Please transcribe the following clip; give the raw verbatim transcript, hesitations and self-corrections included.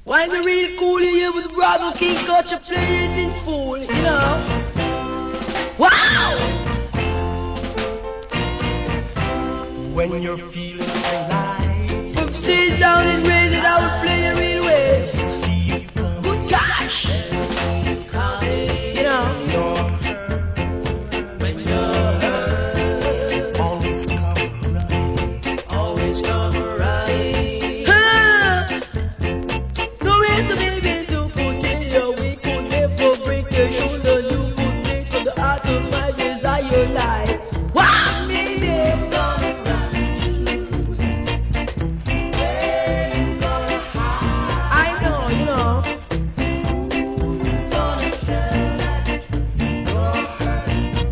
Why the real cool here with Brother King Culture play it in full, you know? Wow! When you're feeling